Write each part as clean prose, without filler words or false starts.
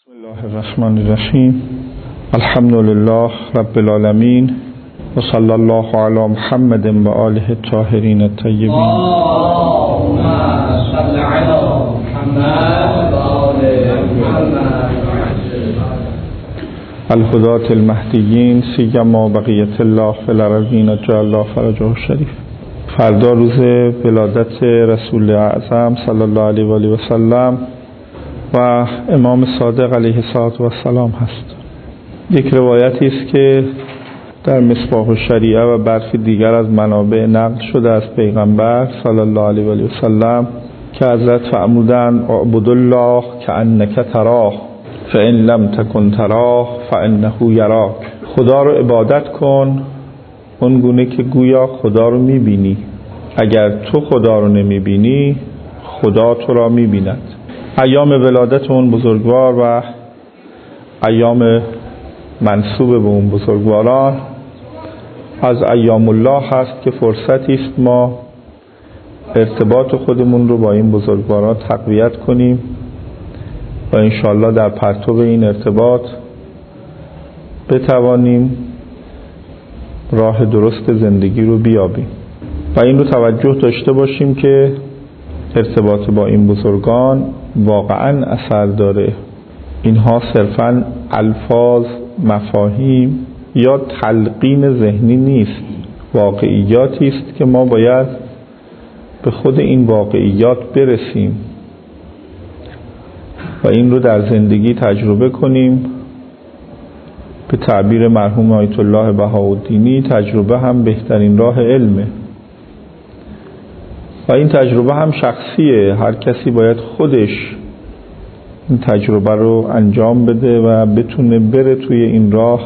بسم الله الرحمن الرحیم. الحمد لله رب العالمین و صلی الله علی محمد و آله الطاهرین الطیبین. اللهم صل علی محمد و آل محمد الهداة المهدیین سیما بقیة الله فی الارضین جعل الله فرجه الشریف. فردا روز ولادت رسول اعظم صلی الله علیه و آله و سلم و امام صادق علیه السلام هست. یک روایتی است که در مصباح الشریعه و برخی دیگر از منابع نقل شده از پیغمبر صلی الله علیه و آله و سلم که حضرت فرمودند اعبد الله کأنک تراه فإن لم تکن تراه فإنه یراک. خدا رو عبادت کن اون گونه که گویا خدا رو میبینی. اگر تو خدا رو نمیبینی خدا تو را میبیند. ایام ولادت اون بزرگوار و ایام منسوب به اون بزرگواران از ایام الله هست که فرصتی است ما ارتباط خودمون رو با این بزرگواران تقویت کنیم و انشاءالله در پرتو این ارتباط بتوانیم راه درست زندگی رو بیابیم و این رو توجه داشته باشیم که ارتباط با این بزرگان واقعا اثر داره. اینها صرفاً الفاظ، مفاهیم یا تلقین ذهنی نیست، واقعیاتی است که ما باید به خود این واقعیات برسیم و این رو در زندگی تجربه کنیم. به تعبیر مرحوم آیت الله بهاءالدینی تجربه هم بهترین راه علمه و این تجربه هم شخصیه. هر کسی باید خودش این تجربه رو انجام بده و بتونه بره توی این راه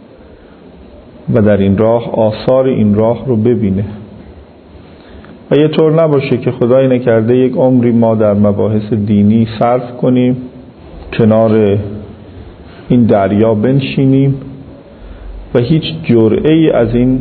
و در این راه آثار این راه رو ببینه و یه طور نباشه که خدای نکرده یک عمری ما در مباحث دینی صرف کنیم، کنار این دریا بنشینیم و هیچ جرعه‌ای از این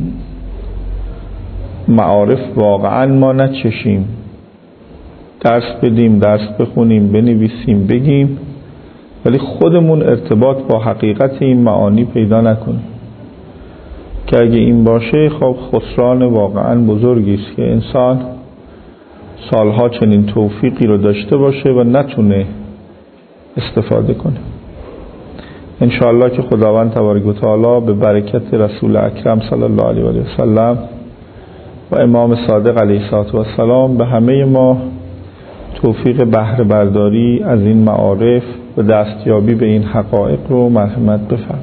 معارف واقعا ما نچشیم. درس بدیم، درس بخونیم، بنویسیم، بگیم، ولی خودمون ارتباط با حقیقت این معانی پیدا نکنیم که اگه این باشه خب خسران واقعا بزرگی است که انسان سالها چنین توفیقی رو داشته باشه و نتونه استفاده کنه. انشاءالله که خداوند تبارک و تعالی به برکت رسول اکرم صلی الله علیه و آله و سلم و امام صادق علیه السلام به همه ما توفیق بهره برداری از این معارف و دستیابی به این حقایق رو مرحمت بفرمایید.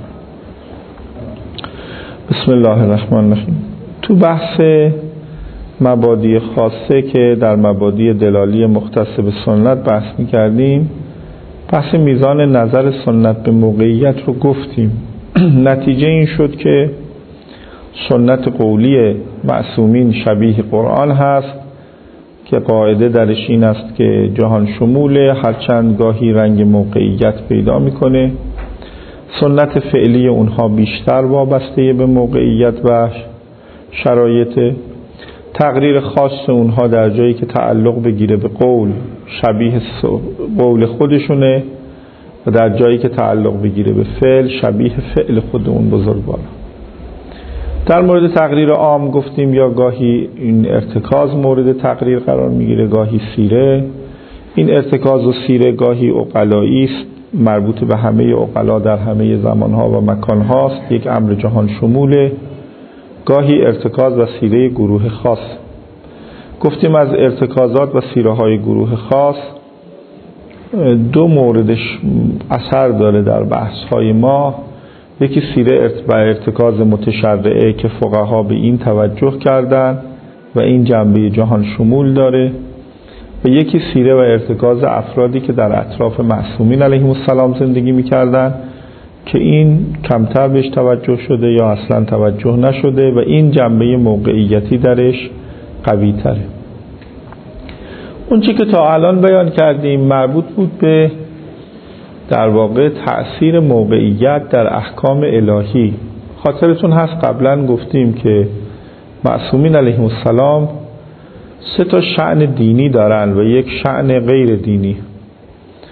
بسم الله الرحمن الرحیم. تو بحث مبادی خاصه که در مبادی دلالی مختص به سنت بحث می‌کردیم، بحث میزان نظر سنت به موقعیت رو گفتیم. نتیجه این شد که سنت قولی معصومین شبیه قرآن هست که قاعده درش این است که جهان شموله، هرچند گاهی رنگ موقعیت پیدا میکنه. سنت فعلی اونها بیشتر وابسته به موقعیت و شرایط. تقریر خاص اونها در جایی که تعلق بگیره به قول شبیه قول خودشونه و در جایی که تعلق بگیره به فعل شبیه فعل خود اون بزرگواران. در مورد تقریر عام گفتیم یا گاهی این ارتکاز مورد تقریر قرار میگیره، گاهی سیره. این ارتکاز و سیره گاهی عقلایی است، مربوط به همه عقلا در همه زمانها و مکانهاست، یک امر جهان شموله. گاهی ارتکاز و سیره گروه خاص. گفتیم از ارتکازات و سیره های گروه خاص دو موردش اثر داره در بحث های ما. یکی سیره و ارتکاز متشرعه که فقها به این توجه کردن و این جنبه جهان شمول داره و یکی سیره و ارتکاز افرادی که در اطراف معصومین علیهم السلام زندگی میکردن که این کمتر بهش توجه شده یا اصلا توجه نشده و این جنبه موقعیتی درش قوی تره. اون چی که تا الان بیان کردیم مربوط بود به در واقع تأثیر موقعیت در احکام الهی. خاطرتون هست قبلا گفتیم که معصومین علیهم السلام 3 شأن دینی دارن و یک شأن غیر دینی.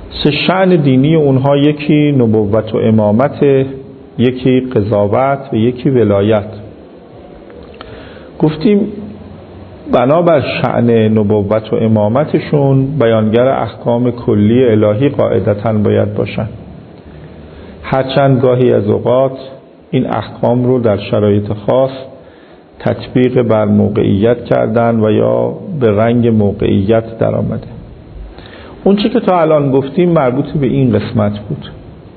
شأن دینی اونها یکی نبوت و امامت، یکی قضاوت و یکی ولایت. گفتیم بنابر شأن نبوت و امامتشون بیانگر احکام کلی الهی قاعدتاً باید باشن، هرچند گاهی از اوقات این احکام رو در شرایط خاص تطبیق بر موقعیت کردن و یا به رنگ موقعیت در آمده. اون چی که تا الان گفتیم مربوط به این قسمت بود.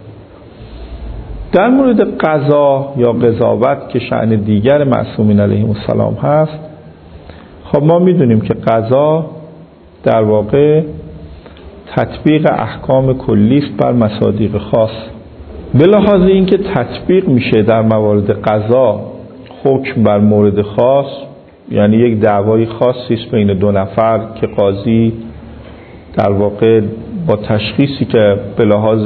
در مورد قضا یا قضاوت که شأن دیگر معصومین علیهم السلام هست، خب ما میدونیم که قضا در واقع تطبیق احکام کلی است بر مصادیق خاص. به لحاظ اینکه تطبیق میشه در موارد قضا حکم بر مورد خاص، یعنی یک دعوای خاصی است بین دو نفر که قاضی در واقع با تشخیصی که به لحاظ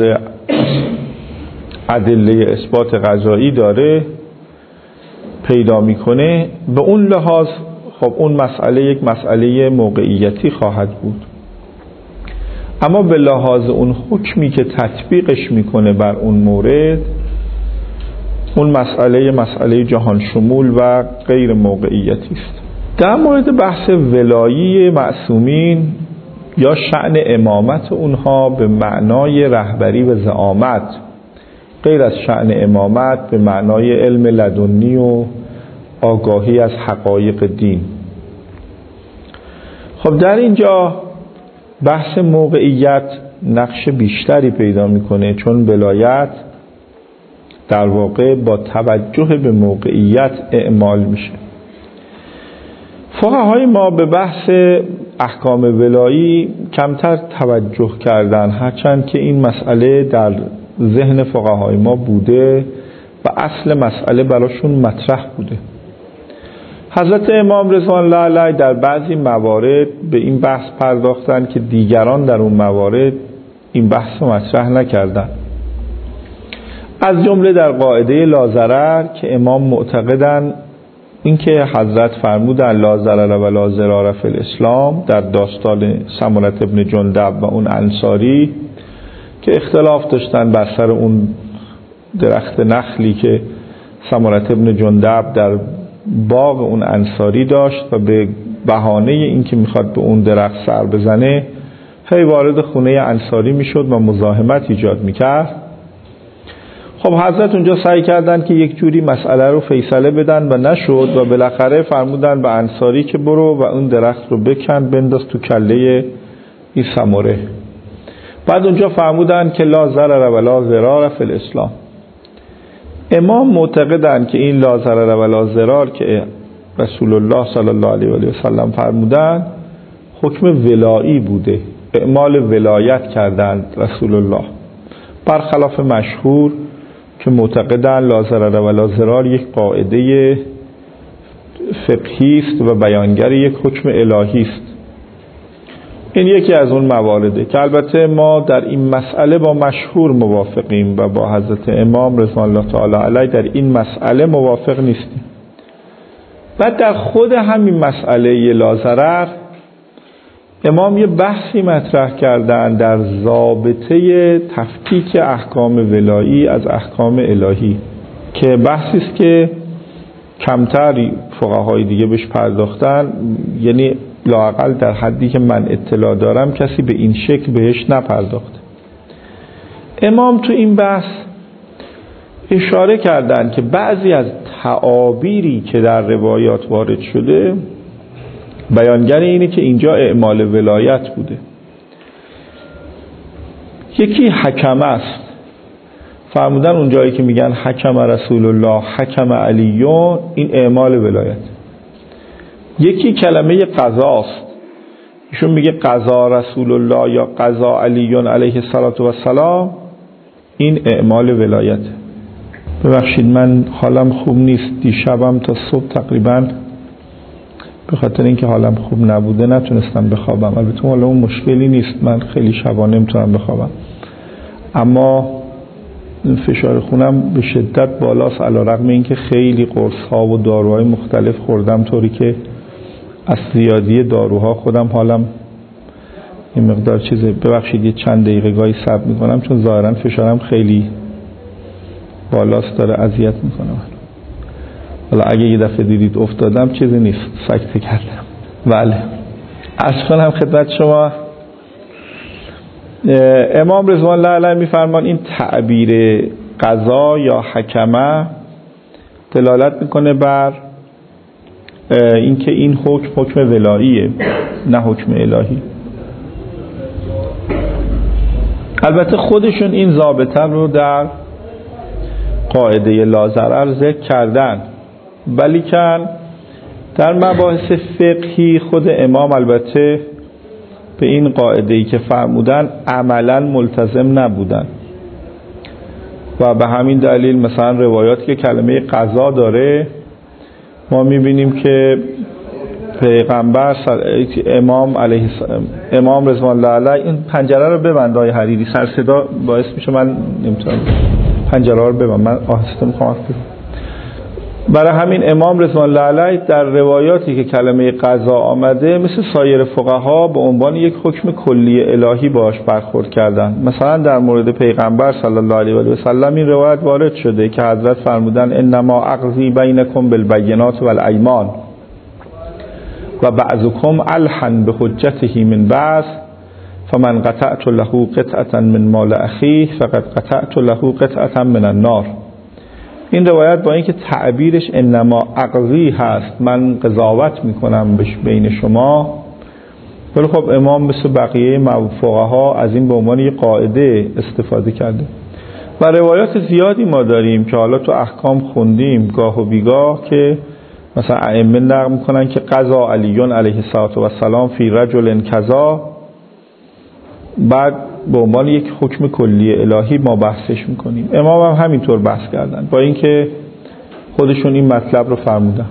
ادله اثبات قضایی داره پیدا میکنه، به اون لحاظ خب اون مسئله یک مسئله موقعیتی خواهد بود. اما به لحاظ اون حکمی که تطبیقش میکنه بر اون مورد، اون مسئله جهان شمول و غیر موقعیتی است. در مورد بحث ولایی معصومین یا شأن امامت اونها به معنای رهبری و زعامت، غیر از شأن امامت به معنای علم لدنی و آگاهی از حقایق دین. خب در اینجا بحث موقعیت نقش بیشتری پیدا میکنه، چون ولایت در واقع با توجه به موقعیت اعمال میشه. فقهای ما به بحث احکام ولایی کمتر توجه کردن، هرچند که این مسئله در ذهن فقهای ما بوده و اصل مسئله براشون مطرح بوده. حضرت امام رضوان الله علیه در بعضی موارد به این بحث پرداختن که دیگران در اون موارد این بحث رو مطرح نکردن. از جمله در قاعده لاضرر که امام معتقدن اینکه حضرت فرمودن لا ضرر و لا ضرار فی الاسلام در داستان سمرة ابن جندب و اون انصاری که اختلاف داشتن بر سر اون درخت نخلی که سمرة ابن جندب در باغ اون انصاری داشت و به بهانه این که میخواد به اون درخت سر بزنه هی وارد خونه انصاری میشد و مزاحمت ایجاد میکرد. خب حضرت اونجا سعی کردن که یک جوری مسئله رو فیصله بدن و نشد و بالاخره فرمودن به انصاری که برو و اون درخت رو بکن بنداز تو کله این سمره. بعد اونجا فرمودن که لا ضرر و لا ضرار فی الاسلام. امام معتقدن که این لا ضرر و لا ضرار که رسول الله صلی الله علیه و سلم فرمودن حکم ولایی بوده، اعمال ولایت کردند رسول الله، برخلاف مشهور که معتقدن لا ضرر و لا ضرار یک قاعده فقهی است و بیانگر یک حکم الهی است. این یکی از اون موارده که البته ما در این مسئله با مشهور موافقیم و با حضرت امام رضوان الله تعالی علیه در این مسئله موافق نیستیم. بعد در خود همین مسئله لا ضرر امام یه بحثی مطرح کردن در ضابطه تفکیک احکام ولایی از احکام الهی که بحثی است که کمتر فقهای دیگه بهش پرداختن، یعنی لااقل در حدی که من اطلاع دارم کسی به این شکل بهش نپرداخته. امام تو این بحث اشاره کردن که بعضی از تعابیری که در روایات وارد شده بیانگر اینه که اینجا اعمال ولایت بوده. یکی حکم است، فرمودن اونجایی که میگن حکم رسول الله حکم علیون، این اعمال ولایت. یکی کلمه قضاست، ایشون میگه قضا رسول الله یا قضا علیون علیه السلام، این اعمال ولایت. ببخشید من حالم خوب نیست، دیشبم تا صبح تقریبا به خاطر اینکه حالم خوب نبوده نتونستم بخوابم. البته حالا اون مشکلی نیست، من خیلی شبا نمیتونم بخوابم، اما فشار خونم به شدت بالاست علیرغم اینکه خیلی قرص ها و داروهای مختلف خوردم، طوری که از زیادی داروها خودم حالم این مقدار چیزه. ببخشید یه چند دقیقه گاهی صبر میکنم چون ظاهرا فشارم خیلی بالاست، داره اذیت میکنم. حالا اگه یه دفعه دیدید افتادم چیزی نیست، سکته کردم. بله، عرض کنم خدمت شما امام رضوان الله علیه میفرمان این تعبیر قضا یا حکمه دلالت میکنه بر اینکه این حکم ولاییه نه حکم الهی. البته خودشون این ضابطه رو در قاعده لا ضرر ذکر کردن، ولی کن در مباحث فقهی خود امام البته به این قاعده‌ای که فرمودن عملا ملتزم نبودن و به همین دلیل مثلا روایاتی که کلمه قضا داره ما میبینیم که پیغمبر امام رضوان الله علیه این پنجره رو ببند آقای حریری، سر صدا باعث میشه من نمیتونم پنجره رو ببند، من آهسته میخوام. برای همین امام رضوان الله علیه در روایاتی که کلمه قضا آمده مثل سایر فقها به عنوان یک حکم کلی الهی باش برخورد کردن. مثلا در مورد پیغمبر صلی الله علیه و سلم این روایت وارد شده که حضرت فرمودن انما اقضی بینکم بالبینات والایمان و بعضکم الحن بحجته من بعض فمن قطعت له قطعه من مال اخیه فقد قطعت له قطعه من النار. این روایت با اینکه تعبیرش انما اقضی هست، من قضاوت میکنم بین شما، ولی خب امام مثل بقیه فقها از این به عنوان یک قاعده استفاده کرده. و روایات زیادی ما داریم که حالا تو احکام خوندیم گاه و بیگاه که مثلا ائمه نقل میکنن که قضا علی علیه السلام فی رجل کذا، بعد به عنوان یک حکم کلی الهی ما بحثش میکنیم. امام هم همینطور بحث کردن با اینکه خودشون این مطلب رو فرمودن.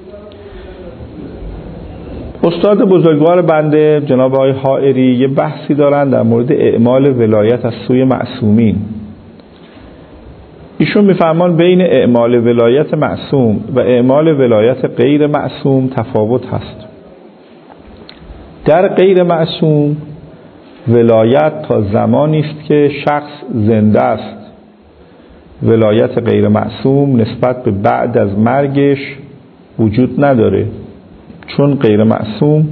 استاد بزرگوار بنده جناب آقای حائری یه بحثی دارن در مورد اعمال ولایت از سوی معصومین. ایشون میفرمان بین اعمال ولایت معصوم و اعمال ولایت غیر معصوم تفاوت هست. در غیر معصوم ولایت تا زمانی است که شخص زنده است. ولایت غیر معصوم نسبت به بعد از مرگش وجود نداره، چون غیر معصوم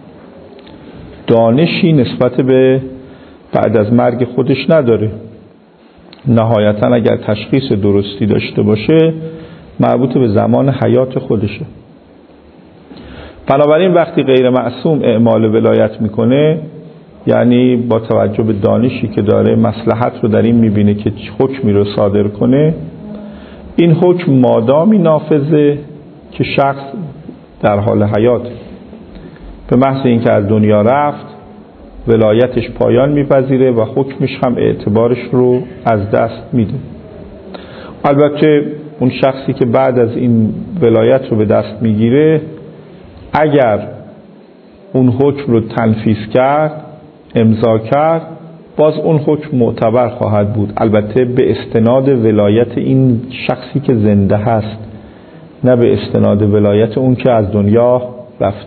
دانشی نسبت به بعد از مرگ خودش نداره. نهایتا اگر تشخیص درستی داشته باشه مربوط به زمان حیات خودشه. بنابراین وقتی غیر معصوم اعمال ولایت میکنه، یعنی با توجه به دانشی که داره مصلحت رو در این میبینه که حکمی رو صادر کنه، این حکم مادامی نافذه که شخص در حال حیات، به محض اینکه از دنیا رفت ولایتش پایان میپذیره و حکمش هم اعتبارش رو از دست میده. البته اون شخصی که بعد از این ولایت رو به دست میگیره اگر اون حکم رو تنفیذ کرد، امضا کرد، باز اون حکم معتبر خواهد بود، البته به استناد ولایت این شخصی که زنده هست، نه به استناد ولایت اون که از دنیا رفت.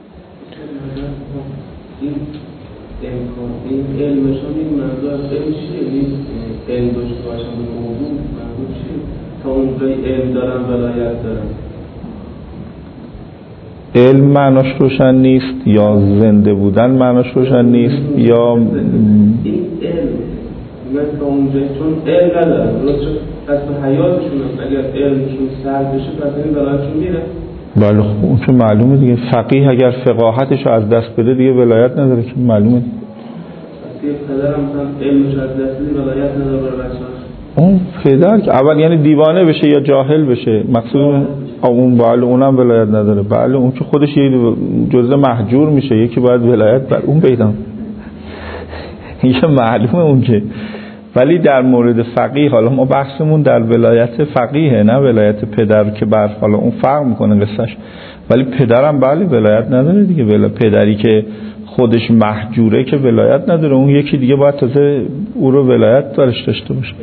این علمشون این منظور علم چیه؟ علم داشته باشن به موضوع منظور چیه؟ تا اونجای علم دارن ولایت دارن. علم معناش روشن نیست یا زنده بودن معناش روشن نیست یا این علم من تا اونجای چون علم ندارن درست شد از به حیاتشون اگر علمشون سر بشه پس این ولایتشون میره. بله خب اون که معلومه دیگه. فقیه اگر فقاهتش از دست بده دیگه ولایت نداره که معلومه دیگه. یه پدر هم علمش از دست بده ولایت نداره برای بچه‌هاش. اون پدر که اول یعنی دیوانه بشه یا جاهل بشه، مقصود اون بله اونم ولایت نداره. بله اون که خودش یه جزء محجور میشه، یکی باید ولایت بر اون بیدم یه معلومه اون که. ولی در مورد فقیه حالا ما بحثمون در ولایت فقیه نه ولایت پدر که بر حالا اون فرق میکنه قصهش. ولی پدرم بله ولایت نداره دیگه. پدری که خودش محجوره که ولایت نداره، اون یکی دیگه باید تازه او رو ولایت دارش داشته باشه.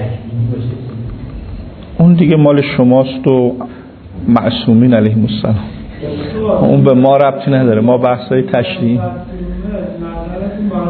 اون دیگه مال شماست و معصومین علیهم السلام، اون به ما ربطی نداره. ما بحثای تشریعی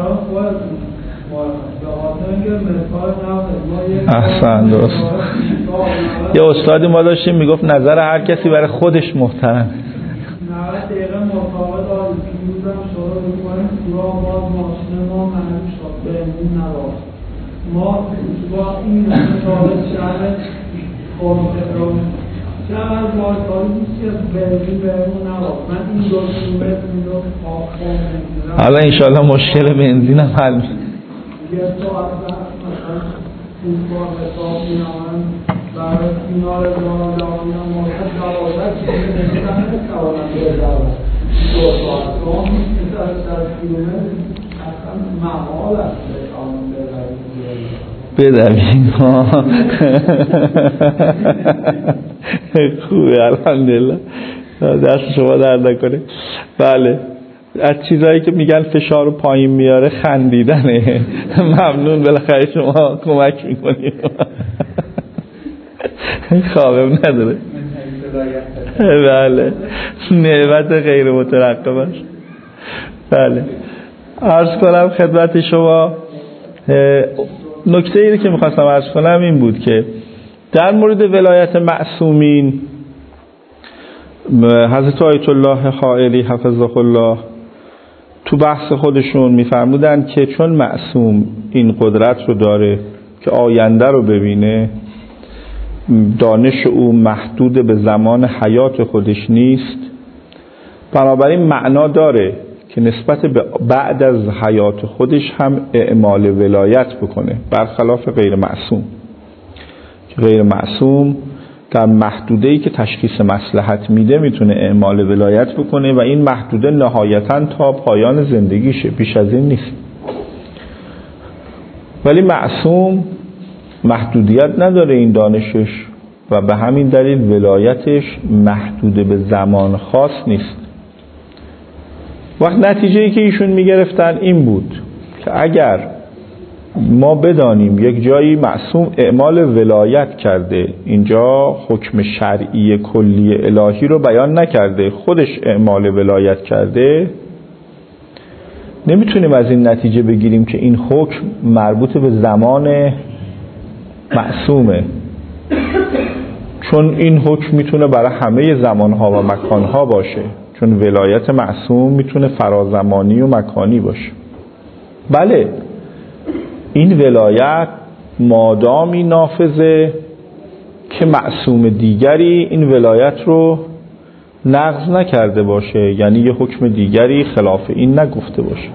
احسن، درست. یه استادی ما داشتیم میگفت نظر هر کسی برای خودش محترم. 90 دقیقه مطابق آل پیروزم شروع میکنیم سورا باز ماشین ما منوی شد بهمون نراست ما با این مطابق شهر خورمترون شهر از مارکاری نیست که بهمون نراست من این 2 کیلومتر میدون آخون میگیرم. حالا انشاءالله مشکل بنزین هم حل میشه. یه ساعت مثلا این بار حساب میامن برای فینال جام مارکت 12 کیلومتر نمیتوانم بردارم 2 ساعت راه میشه از کیلومتر اصلا محال است بدویم. خوبه الحمدلله، دست شما درد نکنه. بله، از چیزایی که میگن فشار رو پایین میاره خندیدنه. ممنون، بالاخره شما کمک میکنید. خوابم نداره. بله، نعمت غیر مترقب است. بله، عرض کنم خدمت شما نکته ای که میخواستم عرض کنم این بود که در مورد ولایت معصومین حضرت آیت الله خائری حفظه الله تو بحث خودشون میفرمودن که چون معصوم این قدرت رو داره که آینده رو ببینه، دانش او محدود به زمان حیات خودش نیست، بنابراین معنا داره که نسبت به بعد از حیات خودش هم اعمال ولایت بکنه، برخلاف غیر معصوم. غیر معصوم در محدوده‌ای که تشخیص مصلحت میده میتونه اعمال ولایت بکنه و این محدوده نهایتاً تا پایان زندگیشه، بیش از این نیست. ولی معصوم محدودیت نداره این دانشش و به همین دلیل ولایتش محدود به زمان خاص نیست. وقت نتیجه‌ای که ایشون میگرفتن این بود که اگر ما بدانیم یک جایی معصوم اعمال ولایت کرده، اینجا حکم شرعی کلی الهی رو بیان نکرده، خودش اعمال ولایت کرده، نمیتونیم از این نتیجه بگیریم که این حکم مربوط به زمان معصومه، چون این حکم میتونه برای همه زمانها و مکانها باشه، چون ولایت معصوم میتونه فرازمانی و مکانی باشه. بله، این ولایت مادامی نافذه که معصوم دیگری این ولایت رو نقض نکرده باشه، یعنی یه حکم دیگری خلاف این نگفته باشه.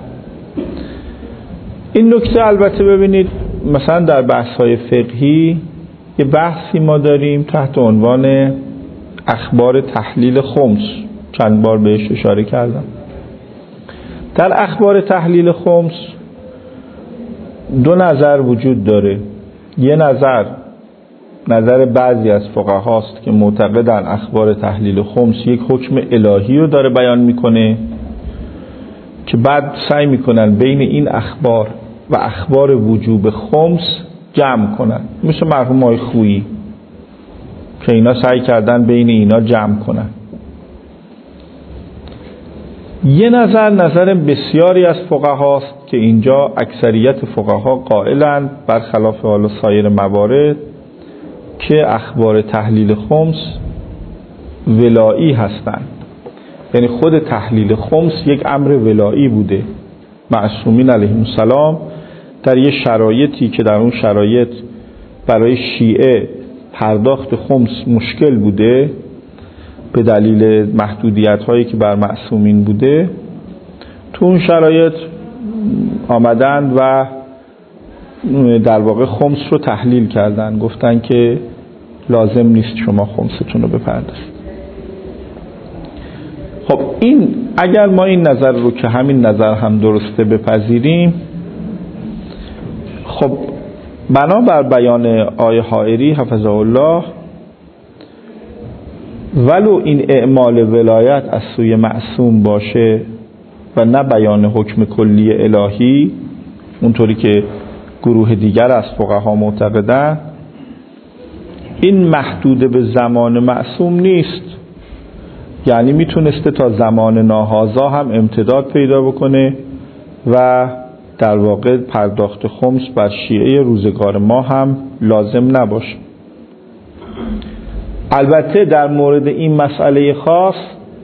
این نکته البته ببینید مثلا در بحث‌های فقهی یه بحثی ما داریم تحت عنوان اخبار تحلیل خمس، چند بار بهش اشاره کردم. در اخبار تحلیل خمس 2 نظر وجود داره. یه نظر بعضی از فقهاست که معتقدن اخبار تحلیل خمس یک حکم الهی رو داره بیان میکنه که بعد سعی میکنن بین این اخبار و اخبار وجوب خمس جمع کنن، مثل مرحوم آقای خویی که اینا سعی کردن بین اینا جمع کنن. یه نظر بسیاری از فقهاست که اینجا اکثریت فقها قائلند برخلاف حال سایر موارد که اخبار تحلیل خمس ولایی هستند، یعنی خود تحلیل خمس یک امر ولایی بوده. معصومین علیهم السلام در یه شرایطی که در اون شرایط برای شیعه پرداخت خمس مشکل بوده به دلیل محدودیت هایی که بر معصومین بوده، تو اون شرایط آمدن و در واقع خمس رو تحلیل کردن، گفتن که لازم نیست شما خمستون رو بپردازید. خب این اگر ما این نظر رو که همین نظر هم درسته بپذیریم، خب بنابر بیان آقای حائری حفظه الله، ولو این اعمال ولایت از سوی معصوم باشه و نه بیان حکم کلی الهی اونطوری که گروه دیگر از فقها معتقدن، این محدود به زمان معصوم نیست، یعنی میتونسته تا زمان ناهازا هم امتداد پیدا بکنه و در واقع پرداخت خمس بر شیعه روزگار ما هم لازم نباشه. البته در مورد این مسئله خاص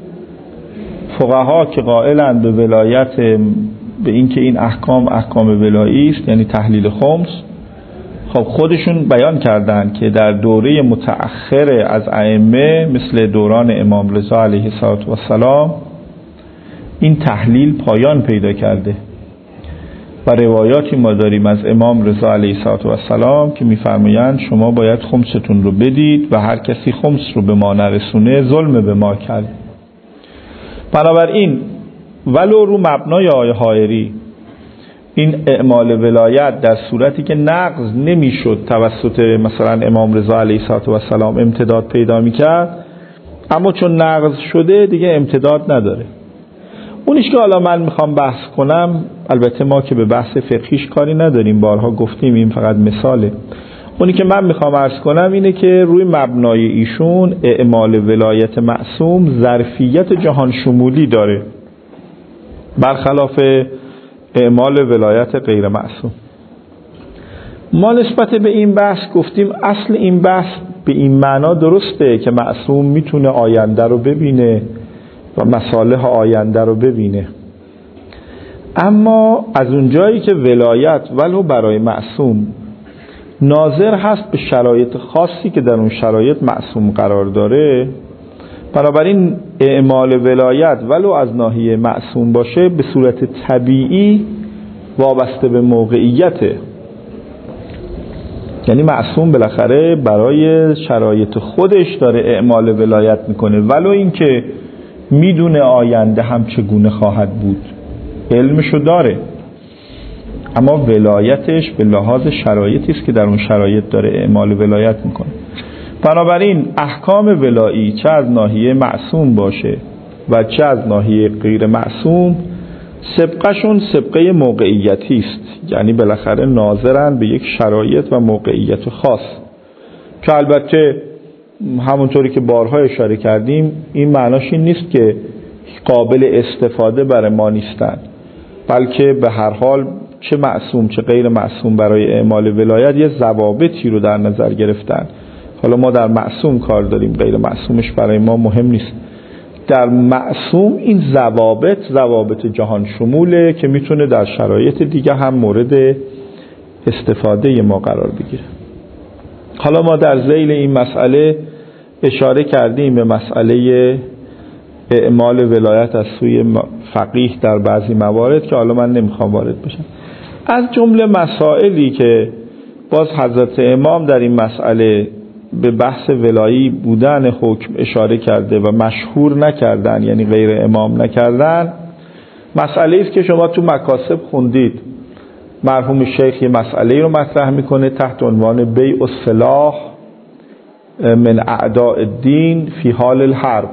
فقها که قائلند به ولایت، به اینکه این احکام ولایی است، یعنی تحلیل خمس، خب خودشون بیان کردند که در دوره متأخر از ائمه مثل دوران امام رضا علیه السلام این تحلیل پایان پیدا کرده و روایاتی ما داریم از امام رضا علیه السلام که میفرمایند شما باید خمستون رو بدید و هر کسی خمس رو به ما نرسونه ظلم به ما کرد. بنابراین ولو رو مبنای آیه حائری این اعمال ولایت در صورتی که نقض نمیشد توسط مثلا امام رضا علیه السلام امتداد پیدا میکرد، اما چون نقض شده دیگه امتداد نداره. اونیش که حالا من میخوام بحث کنم، البته ما که به بحث فقهیش کاری نداریم، بارها گفتیم این فقط مثاله. اونی که من میخوام عرض کنم اینه که روی مبنای ایشون اعمال ولایت معصوم ظرفیت جهان شمولی داره برخلاف اعمال ولایت غیر معصوم. ما نسبت به این بحث گفتیم اصل این بحث به این معنا درسته که معصوم میتونه آینده رو ببینه و مصالح آینده رو ببینه، اما از اونجایی که ولایت ولو برای معصوم ناظر هست به شرایط خاصی که در اون شرایط معصوم قرار داره، بنابراین اعمال ولایت ولو از ناحیه معصوم باشه به صورت طبیعی وابسته به موقعیته. یعنی معصوم بالاخره برای شرایط خودش داره اعمال ولایت میکنه، ولو اینکه میدونه آینده هم چگونه خواهد بود، علمشو داره، اما ولایتش به لحاظ شرایطی است که در اون شرایط داره اعمال ولایت میکنه. بنابراین احکام ولایی چه از ناحیه معصوم باشه و چه از ناحیه غیر معصوم سبقشون سبقه موقعیتی است، یعنی بالاخره ناظرن به یک شرایط و موقعیت خاص که البته همونطوری که بارها اشاره کردیم این معناش این نیست که قابل استفاده برای ما نیستن، بلکه به هر حال چه معصوم چه غیر معصوم برای اعمال ولایت یه ضوابطی رو در نظر گرفتن. حالا ما در معصوم کار داریم، غیر معصومش برای ما مهم نیست. در معصوم این ضوابط جهان شموله که میتونه در شرایط دیگه هم مورد استفاده ما قرار بگیره. حالا ما در ذیل این مسئله اشاره کردیم به مسئله اعمال ولایت از سوی فقیه در بعضی موارد که حالا من نمیخوام وارد بشم. از جمله مسائلی که باز حضرت امام در این مسئله به بحث ولایی بودن حکم اشاره کرده و مشهور نکردن، یعنی غیر امام نکردن، مسئله است که شما تو مکاسب خوندید. مرحوم شیخ یه مسئله رو مطرح میکنه تحت عنوان بیع السلاح من اعداء الدین فی حال الحرب،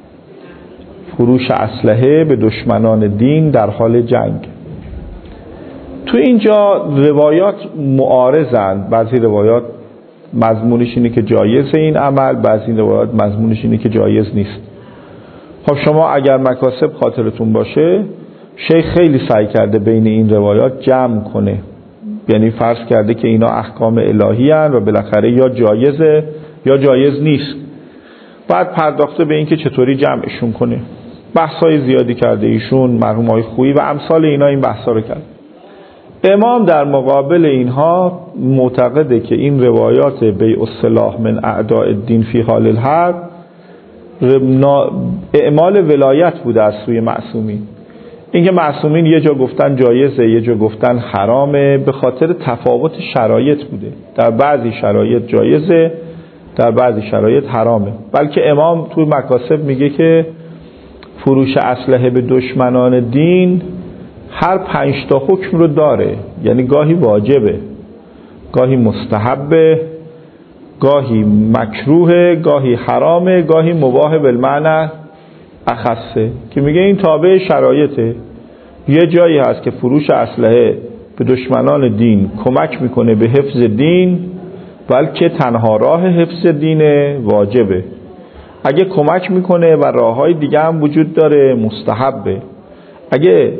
فروش اسلحه به دشمنان دین در حال جنگ. تو اینجا روایات معارضند، بعضی روایات مضمونش اینه که جایز این عمل، بعضی روایات مضمونش اینه که جایز نیست. خب شما اگر مکاسب خاطرتون باشه شیخ خیلی سعی کرده بین این روایات جمع کنه، یعنی فرض کرده که اینا احکام الهی هستند و بالاخره یا جایزه یا جایز نیست، بعد پرداخته به این که چطوری جمعشون کنه. بحثای زیادی کرده ایشون، مرحوم آقای خویی و امثال اینا این بحثا رو کرد. امام در مقابل اینها معتقده که این روایات بیع السلاح من اعداء الدین فی حال الحرب اعمال ولایت بوده از سوی معصومین. اینکه معصومین یه جا گفتن جایزه یه جا گفتن حرامه به خاطر تفاوت شرایط بوده، در بعضی شرایط جایزه در بعضی شرایط حرامه. بلکه امام توی مکاسب میگه که فروش اسلحه به دشمنان دین هر 5 تا حکم رو داره، یعنی گاهی واجبه، گاهی مستحبه، گاهی مکروهه، گاهی حرامه، گاهی مباح بالمعنی اخصه، که میگه این تابع شرایطه. یه جایی هست که فروش اسلحه به دشمنان دین کمک میکنه به حفظ دین، بلکه تنها راه حفظ دین واجبه. اگه کمک میکنه و راههای دیگه هم وجود داره مستحبه. اگه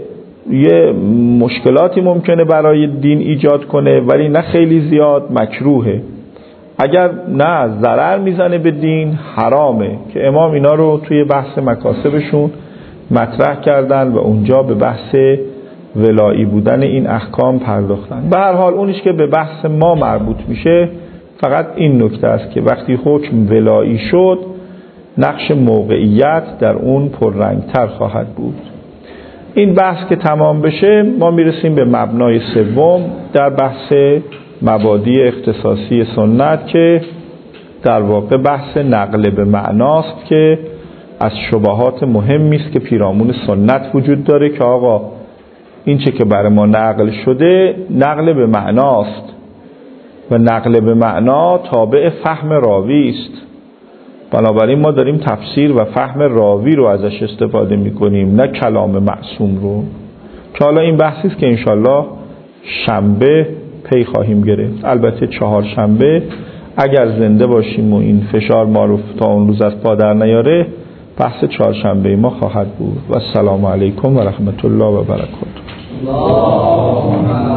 یه مشکلاتی ممکنه برای دین ایجاد کنه ولی نه خیلی زیاد، مکروهه. اگر نه ضرر میزنه به دین حرامه، که امام اینا رو توی بحث مکاسبشون مطرح کردن و اونجا به بحث ولایی بودن این احکام پرداختن. به هر حال اونیش که به بحث ما مربوط میشه فقط این نکته است که وقتی حکم ولایی شد نقش موقعیت در اون پررنگتر خواهد بود. این بحث که تمام بشه ما میرسیم به مبنای سوم در بحث مبادی اختصاصی سنت که در واقع بحث نقل به معناست که از شبهات مهمی است که پیرامون سنت وجود داره که آقا این چه که برای ما نقل شده نقل به معناست و نقل به معنا تابع فهم راوی است. بنابراین ما داریم تفسیر و فهم راوی رو ازش استفاده میکنیم نه کلام معصوم رو، که حالا این بحثی است که انشالله شنبه پی خواهیم گرفت. البته چهارشنبه اگر زنده باشیم و این فشار ما رو تا اون روز از پا در نیاره بحث چهارشنبه ما خواهد بود. و السلام علیکم و رحمت الله و برکاته.